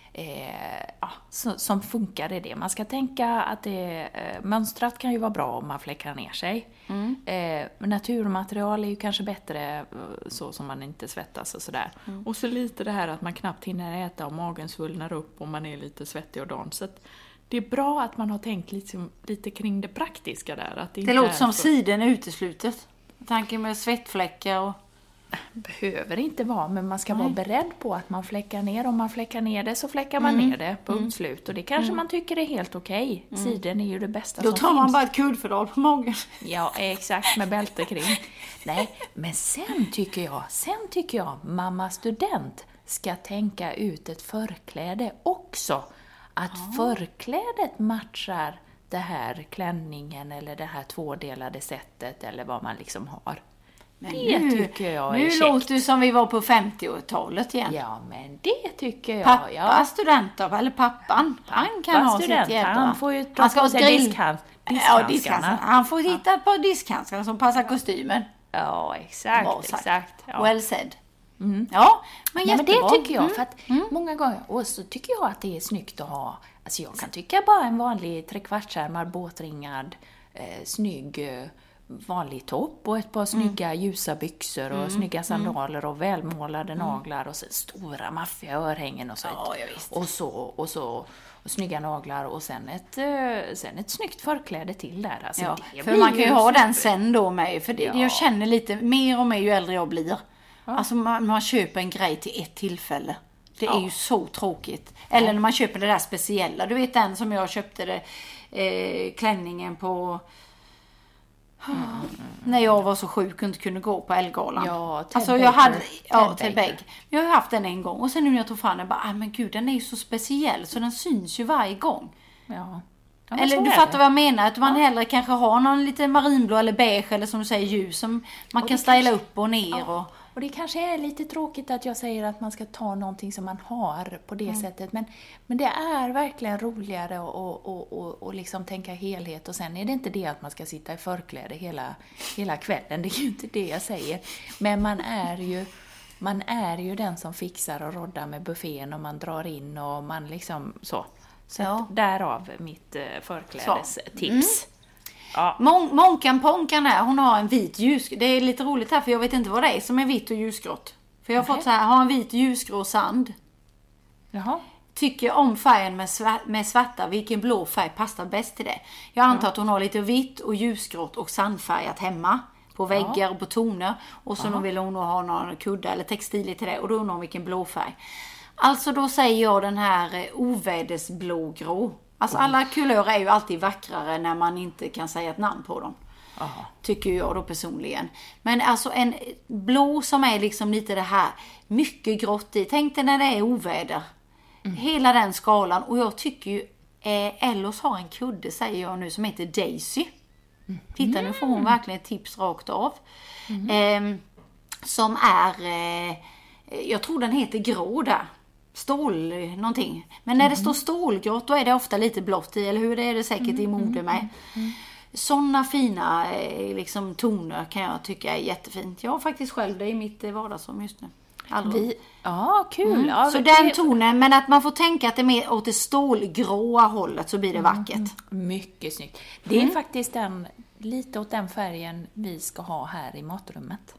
eh, ja, så, som funkar i det. Man ska tänka att det, eh, mönstrat kan ju vara bra om man fläckar ner sig. Mm. Eh, naturmaterial är ju kanske bättre så som man inte svettas och sådär. Mm. Och så lite det här att man knappt hinner äta och magen svullnar upp och man är lite svettig och dan. Så att det är bra att man har tänkt lite, lite kring det praktiska där. Att det det låter som så... siden är uteslutet. Tanken med svettfläckar och... Behöver inte vara, men man ska Nej. vara beredd på att man fläckar ner. Om man fläckar ner det så fläckar man mm. ner det på mm. slut. Och det kanske mm. man tycker är helt okej. Okay. Mm. Siden är ju det bästa Då som tar finns. Man bara ett kuddfodral på magen. Ja, exakt, med bälte kring. Nej, men sen tycker jag, sen tycker jag mamma student ska tänka ut ett förkläde också. Att ja. förklädet matchar det här klänningen eller det här tvådelade sättet eller vad man liksom har. Men det nu, tycker jag är Nu käckt. låter det som vi var på femtiotalet igen. Ja, men det tycker jag. Pappa ja. studenter, eller pappan. Pappa han kan ha student, sitt jädra. Han får ju ta han ska på sig grill... diskhand, ja, diskhandskarna. Han får hitta ja. på diskhandskarna som passar kostymen. Ja, exakt. exakt ja. Well said. Mm. Ja, men Nej, jättebra. men det tycker jag, Mm. för att Mm. många gånger, och så tycker jag att det är snyggt att ha, alltså jag kan tycka bara en vanlig trekvartsärmad, båtringad, eh, snygg, eh, vanlig topp och ett par snygga ljusa byxor och Mm. snygga sandaler och välmålade naglar och så stora maffiga örhängen och så. Ja, ja, visst. och så, och så och snygga naglar och sen ett, eh, sen ett snyggt förkläde till där. Alltså Ja, det för blir man kan ju ha super- den sen då med. För det, Ja. jag känner lite mer och mer ju äldre jag blir. Alltså man, man köper en grej till ett tillfälle. Det är Ja. ju så tråkigt. Eller när man köper det där speciella. Du vet den som jag köpte det, eh, klänningen på... Mm. När jag var så sjuk och inte kunde gå på Ellegalan. Ja, Ted alltså jag hade, Baker. ja, Ted Ted Baker. Baker. Jag har ju haft den en gång. Och sen nu när jag tog fram den, bara, ah, men gud, den är ju så speciell. Så den syns ju varje gång. Ja. Ja, men Eller så du är fattar det. vad jag menar. Att man hellre kanske har någon lite marinblå eller beige eller som du säger ljus som man Och kan det styla kanske- upp och ner. Och, Och det kanske är lite tråkigt att jag säger att man ska ta någonting som man har på det sättet. Men, men det är verkligen roligare att och, och, och, och liksom tänka helhet. Och sen är det inte det att man ska sitta i förkläde hela, hela kvällen. Det är ju inte det jag säger. Men man är ju, man är ju den som fixar och roddar med buffén och man drar in och man liksom så. Så Ja. att därav mitt eh, förklädestips. Ja. Mon- Monkan Ponkan här, hon har en vit ljus. Det är lite roligt här för jag vet inte vad det är som är vitt och ljusgrått. För jag har Okej. fått så här, ha en vit ljusgrå sand. Jaha. Tycker om färgen med, sva- med svarta, vilken blå färg passar bäst till det. Jag antar att hon har lite vitt och ljusgrått och sandfärgat hemma. På väggar och på toner. Och så då vill hon nog ha någon kudde eller textil till det. Och då undrar hon vilken blå färg. Alltså då säger jag den här eh, ovädersblågrå. Alltså alla kulörer är ju alltid vackrare när man inte kan säga ett namn på dem. Aha. Tycker jag då personligen. Men alltså en blå som är liksom lite det här mycket grått i. Tänk dig när det är oväder. Hela den skalan. Och jag tycker ju eh, Ellos har en kudde säger jag nu som heter Daisy. Titta nu får hon verkligen ett tips rakt av. Eh, som är eh, jag tror den heter grå där. Stål någonting. Men när det står stålgrått då är det ofta lite blått i. Eller hur? Det är det säkert i mode med. Sådana fina eh, liksom, toner kan jag tycka är jättefint. Jag har faktiskt själv det i mitt eh, vardagsrum just nu. Aldrig. Vi, ja, kul. Mm. Ja, Så det- den tonen, men att man får tänka att det är mer åt det stålgråa hållet så blir det vackert. Mycket snyggt. Det är faktiskt den, lite åt den färgen vi ska ha här i matrummet.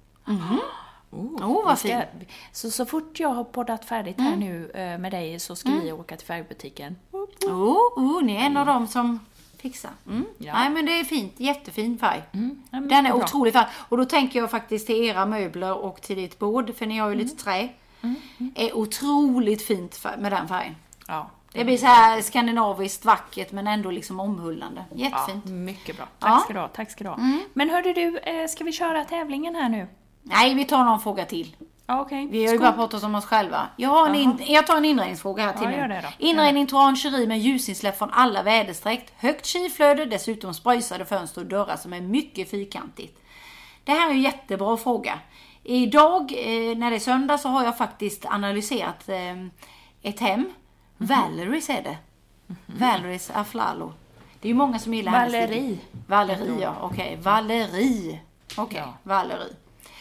Oh, vad Vi ska- fint. Så, så fort jag har poddat färdigt här nu eh, med dig så ska vi åka till färgbutiken. Oh, oh, ni är en av dem som fixar. Mm. Ja. Nej, men det är fint. Jättefin färg. Ja, men Den är bra. otrolig färg. Och då tänker jag faktiskt till era möbler och till ditt bord, för ni har ju lite trä. Är otroligt fint färg, med den färgen. Ja, Det blir så här skandinaviskt vackert men ändå liksom omhullande. Jättefint. Ja, mycket bra. Tack Ja. ska du ha. Tack ska du ha. Men hörde du, eh, ska vi köra tävlingen här nu? Nej, vi tar någon fråga till. Ja, okej. Vi har ju Skål. bara pratat om oss själva. Jag, har en in, jag tar en inredningsfråga här till Ja, nu. gör det då. Inredning till orangeri med ljusinsläpp från alla väderstreck. Högt kylflöde, dessutom spröjsade fönster och dörrar som är mycket fyrkantigt. Det här är en jättebra fråga. Idag, eh, när det är söndag, så har jag faktiskt analyserat eh, ett hem. Valeries är det. Valeries Aflalo. Det är ju många som gillar hennes Valerie. stil. Valerie, ja. Okej, okay. Valerie. Okej, okay. Ja. Valerie.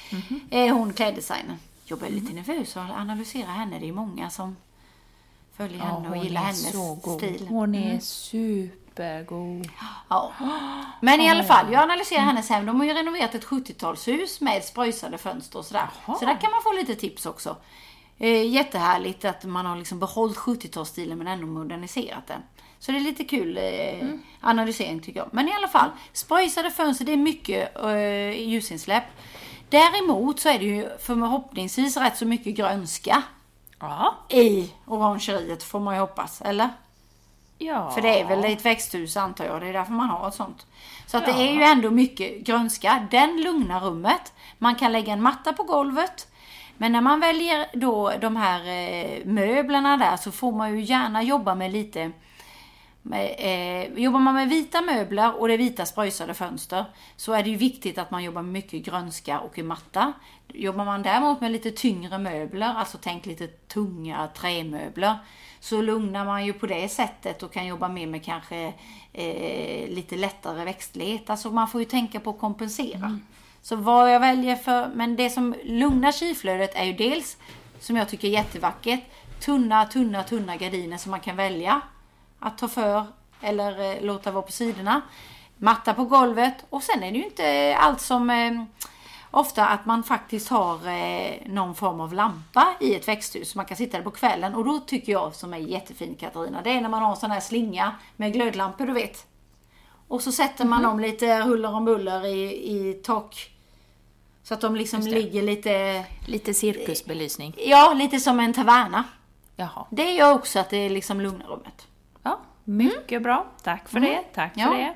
Är hon kläddesignen? Jag blir lite nervös att analysera henne. Det är många som följer henne och gillar hennes stil. Hon är supergod. Ja. Men i alla fall, jag analyserar hennes hem. De har ju renoverat ett sjuttiotalshus med spröjsade fönster och sådär. Så där kan man få lite tips också. Eh, jättehärligt att man har liksom behållit sjuttiotalsstilen men ändå moderniserat den. Så det är lite kul eh, mm. analysering tycker jag. Men i alla fall, spröjsade fönster, det är mycket eh, ljusinsläpp. Däremot så är det ju förhoppningsvis rätt så mycket grönska Ja. i orangeriet, får man ju hoppas, eller? Ja. För det är väl ett växthus antar jag, det är därför man har ett sånt. Så att Ja. det är ju ändå mycket grönska. Den lugnar rummet. Man kan lägga en matta på golvet. Men när man väljer då de här eh, möblerna där så får man ju gärna jobba med lite... Med, eh, jobbar man med vita möbler och det är vita spröjsade fönster så är det ju viktigt att man jobbar med mycket grönska och i matta. Jobbar man däremot med lite tyngre möbler, alltså tänk lite tunga trämöbler, så lugnar man ju på det sättet och kan jobba mer med kanske eh, lite lättare växtlighet. Alltså man får ju tänka på att kompensera. Mm. Så vad jag väljer för, men det som lugnar syflödet är ju dels, som jag tycker är jättevackert, tunna, tunna, tunna gardiner som man kan välja att ta för eller eh, låta vara på sidorna. Matta på golvet, och sen är det ju inte allt som eh, ofta att man faktiskt har eh, någon form av lampa i ett växthus. Man kan sitta där på kvällen, och då tycker jag, som är jättefin Katarina, det är när man har en sån här slinga med glödlampor, du vet. Och så sätter man mm-hmm. dem lite huller om buller i, i tak. Så att de liksom ligger lite... Lite cirkusbelysning. Ja, lite som en taverna. Jaha. Det gör också att det liksom lugnar rummet. Ja, mycket mm. bra. Tack för mm. det. Tack för ja. det.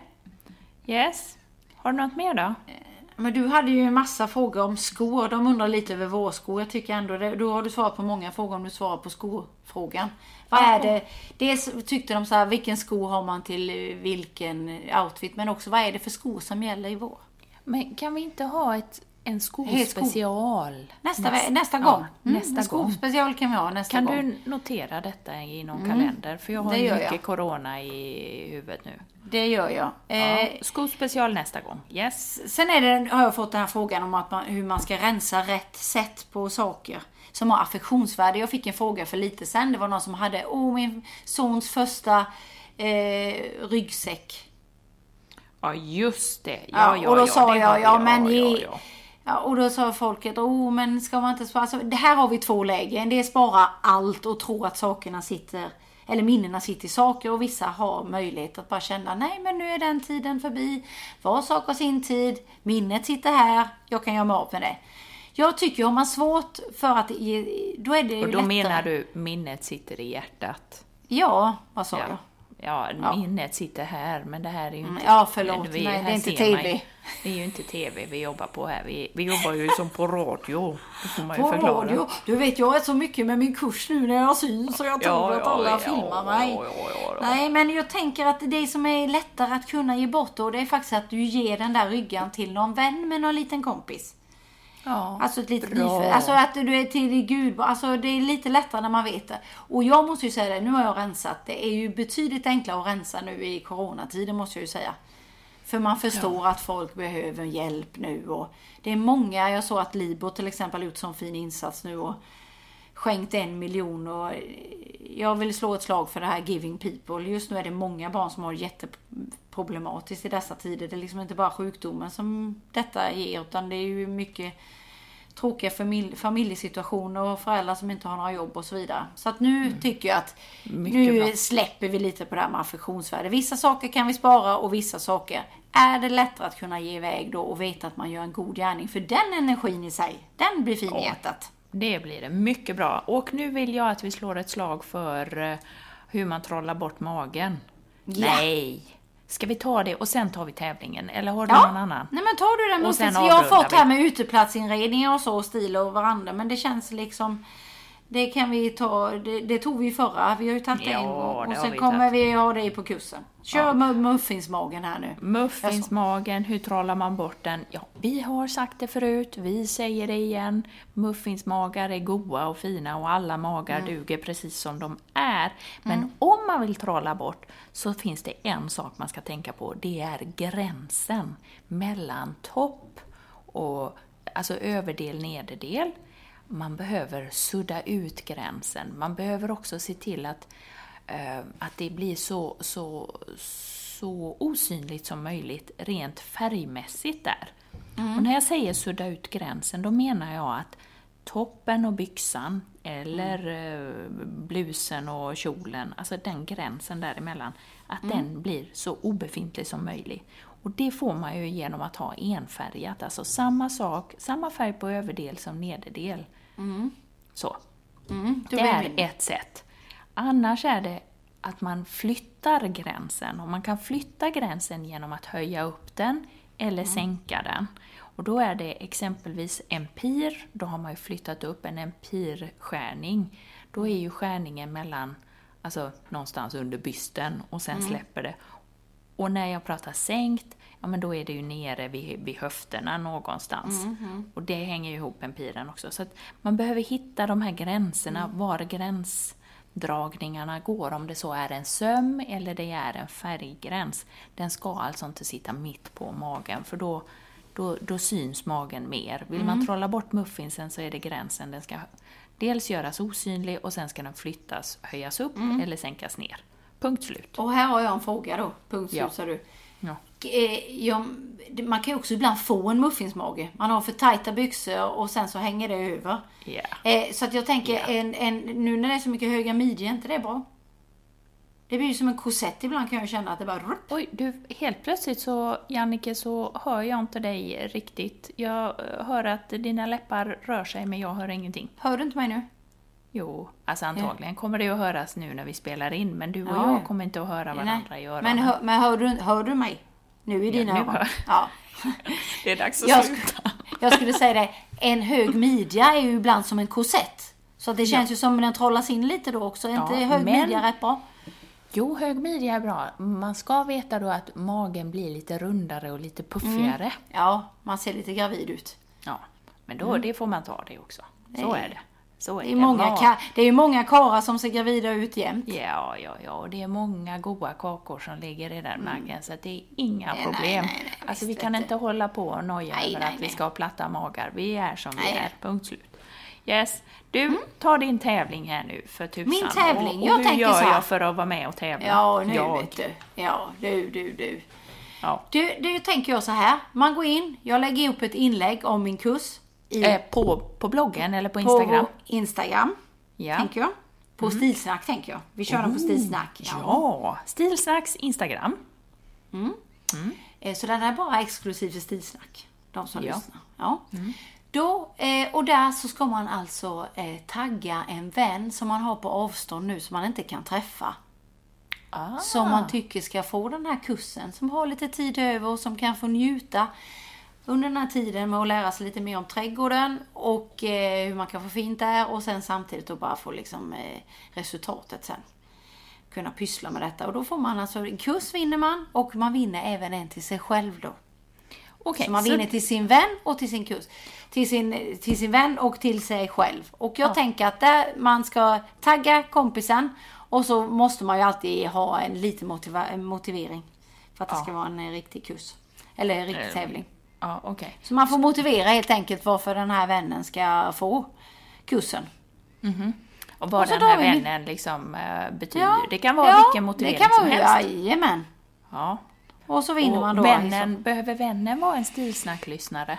Yes. Har du något mer då? Men du hade ju en massa frågor om skor. De undrar lite över vårskor. Jag tycker ändå det. Då har du svarat på många frågor om du svarar på skofrågan. Vad är det? Dels tyckte de så här, vilken sko har man till vilken outfit? Men också, vad är det för skor som gäller i vår? Men kan vi inte ha ett en skospecial nästa, nästa, nästa gång? Ja, mm, nästa en skospecial kan vi ha nästa kan gång. Kan du notera detta i någon mm. kalender? För jag har mycket jag. corona i huvudet nu. Det gör jag. Ja, eh, skospecial nästa gång. Yes. Sen är det, har jag fått den här frågan om att man, hur man ska rensa rätt sätt på saker som har affektionsvärde. Jag fick en fråga för lite sen. Det var någon som hade, oh, min sons första eh, ryggsäck. Ja, just det. Ja, ja, ja, och då ja, sa jag, ja, men ja, i, ja, ja. Ja, och då sa folket, oh, men ska man inte spara? Alltså, det här har vi två lägen. Det är spara allt och tro att sakerna sitter, eller minnena sitter i saker, och vissa har möjlighet att bara känna, nej, men nu är den tiden förbi. Var sak har sin tid. Minnet sitter här. Jag kan göra mig av med det. Jag tycker om man svårt för att då är det ju och då lättare. Menar du minnet sitter i hjärtat? Ja, vad sa ja. jag? Ja, minnet sitter här, men det här är ju inte... Ja, förlåt. Vi, nej, det är inte tv. Man, det är ju inte tv vi jobbar på här. Vi, vi jobbar ju som på radio. Det får man ju på förklara. Radio. Du vet, jag är så mycket med min kurs nu när jag syns, så jag tror ja, att alla ja, filmar ja, mig. Ja, ja, ja, ja. Nej, men jag tänker att det som är lättare att kunna ge bort då, det är faktiskt att du ger den där ryggan till någon vän med någon liten kompis. Ja, alltså ett litet nyfödd. Alltså att du är till Gud. Alltså det är lite lättare när man vet det. Och jag måste ju säga det, nu har jag rensat. Det är ju betydligt enklare att rensa nu i coronatiden, måste jag ju säga. För man förstår ja. att folk behöver hjälp nu. Och det är många, jag såg att Libo till exempel ut som fin insats nu och skänkt en miljon. Och jag vill slå ett slag för det här Giving People. Just nu är det många barn som har jätteproblematiskt i dessa tider. Det är liksom inte bara sjukdomen som detta ger, utan det är ju mycket tråkiga familj, familjesituationer och föräldrar som inte har några jobb och så vidare. Så att nu mm. tycker jag att mycket nu bra. Släpper vi lite på det här med affektionsvärde. Vissa saker kan vi spara och vissa saker är det lättare att kunna ge iväg då och veta att man gör en god gärning. För den energin i sig, den blir fin ja. i hjärtat. Det blir det. Mycket bra. Och nu vill jag att vi slår ett slag för hur man trollar bort magen. Ja. Nej! Ska vi ta det och sen tar vi tävlingen? Eller har du ja. någon annan? Nej, men tar du den muffins? Jag har fått vi. här med uteplatsinredningar och så, och stil och varandra. Men det känns liksom... Det kan vi ta... Det, det tog vi förra. Vi har ju tagit ja, en gång. Och sen vi kommer tagit. vi ha det på kursen. Kör ja. muffinsmagen här nu. Muffinsmagen, hur trollar man bort den? Ja, vi har sagt det förut. Vi säger det igen. Muffinsmagar är goda och fina och alla magar mm. duger precis som de är. Men mm. om man vill trolla bort så finns det en sak man ska tänka på. Det är gränsen mellan topp och alltså överdel, nederdel. Man behöver sudda ut gränsen. Man behöver också se till att, uh, att det blir så, så, så osynligt som möjligt rent färgmässigt där. Mm. Och när jag säger sudda ut gränsen, då menar jag att toppen och byxan eller uh, blusen och kjolen, alltså den gränsen däremellan, att mm. den blir så obefintlig som möjligt. Och det får man ju genom att ha enfärgat, alltså samma sak, samma färg på överdel som nederdel. Mm. Så. Mm, det är min. ett sätt. Annars är det att man flyttar gränsen. Och man kan flytta gränsen genom att höja upp den eller mm. sänka den. Och då är det exempelvis empir. Då har man ju flyttat upp en empirskärning. Då är ju skärningen mellan, alltså någonstans under bysten och sen mm. släpper det. Och när jag pratar sänkt, ja men då är det ju nere vid, vid höfterna någonstans. Mm, mm. Och det hänger ju ihop empiren också. Så att man behöver hitta de här gränserna, mm. var gränsdragningarna går. Om det så är en söm eller det är en färggräns. Den ska alltså inte sitta mitt på magen, för då då, då syns magen mer. Vill Mm. man trolla bort muffinsen så är det gränsen. Den ska dels göras osynlig och sen ska den flyttas, höjas upp Mm. eller sänkas ner. Punkt slut. Och här har jag en fråga då. Punkt slut, Ja. sa du. Ja. Eh, jag, man kan ju också ibland få en muffinsmage. Man har för tajta byxor och sen så hänger det över. Ja. Eh, så att jag tänker, Ja. en, en, nu när det är så mycket höga midjor, är inte det bra? Det blir ju som en korsett ibland, kan jag känna att det bara... rupp. Oj, du, helt plötsligt så, Jannike, så hör jag inte dig riktigt. Jag eh, hör att dina läppar rör sig, men jag hör ingenting. Hör du inte mig nu? Jo, alltså antagligen kommer det att höras nu när vi spelar in, men du och Ja, jag ja. kommer inte att höra varandra Nej. i öronen. Men, hör, men hör, du, hör du mig? Nu i dina nu öron? hör- Ja. Det är dags att Jag, sluta. jag skulle säga det, en hög midja är ju ibland som en korsett. Så det känns ju som att den trollas in lite då också. Är Ja, inte hög men- midja rätt bra? Jo, hög midja är bra. Man ska veta då att magen blir lite rundare och lite puffigare. Ja, man ser lite gravid ut. Ja, men då det får man ta det också. Så är det. Så är Det är, många, Ma- ka- det är ju många karlar som ser gravida ut jämt. Ja, ja, ja. Och det är många goda kakor som ligger i den magen. Så att det är inga Nej, problem. nej, nej, alltså visst vi kan inte. inte hålla på och noja Nej, över nej, att vi nej. ska ha platta magar. Vi är som Nej. vi är. Punkt slut. Yes. Du, ta din tävling här nu för tusan. Min tävling? Och, och Jag hur tänker gör så här. jag för att vara med och tävla? Ja, nu jag. vet du. Ja, du, du, du. Ja. Du, du tänker jag så här. Man går in, jag lägger upp ett inlägg om min kurs. I, Eh, på, på bloggen eller på Instagram? På Instagram, Ja. tänker jag. På Stilsnack, tänker jag. Vi kör den på Stilsnack. Ja, Stilsnacks Instagram. Eh, Så den är bara exklusiv för Stilsnack. De som Ja. lyssnar. Ja. Då, eh, och där så ska man alltså eh, tagga en vän som man har på avstånd nu som man inte kan träffa. Ah. Som man tycker ska få den här kursen. Som har lite tid över och som kan få njuta under den här tiden med att lära sig lite mer om trädgården. Och eh, hur man kan få fint där. Och sen samtidigt då bara få liksom, eh, resultatet sen. Kunna pyssla med detta. Och då får man alltså en kurs vinner man. Och man vinner även en till sig själv då. Okej, Så man så- vinner till sin vän och till sin kurs. Till sin, till sin vän och till sig själv. Och jag tänker att där man ska tagga kompisen. Och så måste man ju alltid ha en liten motiva- en motivering. För att det Ja. ska vara en eh, riktig kurs. Eller en riktig Eh, tävling. Ja, okej. Så man får motivera helt enkelt varför den här vännen ska få kursen. Och vad Och så den här drar vi- vännen liksom eh, betyder. Det kan vara vilken motivering det kan vara, som helst. Jajamän. Ja. Och så vinner Och man då. vännen, liksom. behöver vännen vara en stilsnacklyssnare?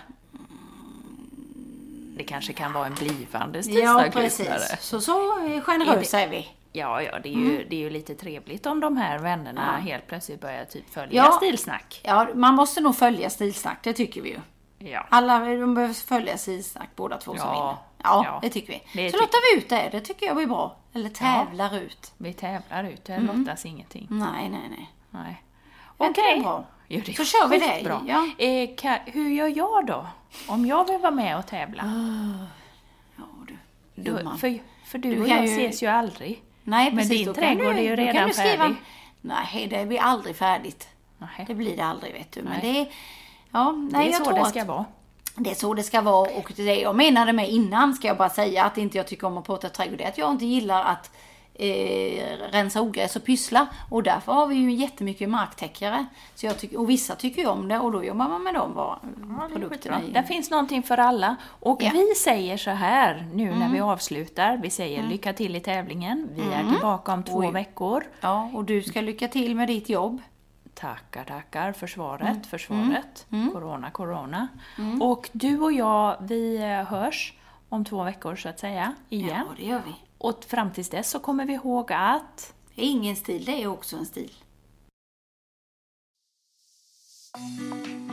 Det kanske kan vara en blivande Ja, stilsnacklyssnare. precis. Så, så eh, generösa är vi. Ja, ja, det är, ju, det är ju lite trevligt om de här vännerna helt plötsligt börjar typ följa Ja. stilsnack. Ja, man måste nog följa Stilsnack, det tycker vi ju. Ja. Alla de behöver följa Stilsnack, båda två som Ja. vinner. Ja, Ja. det tycker vi. Det så tycker- låter vi ut det, det tycker jag blir bra. Eller tävlar ut. Vi tävlar ut, det Mm. lottas ingenting. Nej, nej, nej. Nej. Är inte Okej. det bra? Jo, det är Så kör vi det, skitbra. ja. Eh, ka, hur gör jag då? Om jag vill vara med och tävla? Ja, du. Då, Gumman. för, för du, Du och kan jag ju- ses ju aldrig. Nej, Men precis. din då kan trädgård du- är ju då kan redan du skriva- färdig. Nej, det blir aldrig färdigt. Nej. Det blir det aldrig, vet du. Men Nej. det är... Ja, nej, Det är jag så tror det att ska vara. det är så det ska vara. Och det jag menade med innan, ska jag bara säga, att inte jag tycker om att prata trädgård. Det är att jag inte gillar att eh, rensa ogräs och pyssla. Och därför har vi ju jättemycket marktäckare. Så jag tycker, och vissa tycker ju om det, och då jobbar man med de var, produkterna. i. Där finns någonting för alla. Och Ja. vi säger så här nu när Mm. vi avslutar. Vi säger lycka till i tävlingen. Vi är tillbaka om två Oj. veckor. Ja, och du ska lycka till med ditt jobb. Tackar, tackar. Försvaret, Mm. försvaret. Corona, corona. Och du och jag, vi eh, hörs om två veckor så att säga, igen. Ja, det gör vi. Och fram tills dess så kommer vi ihåg att... Det är ingen stil, det är också en stil.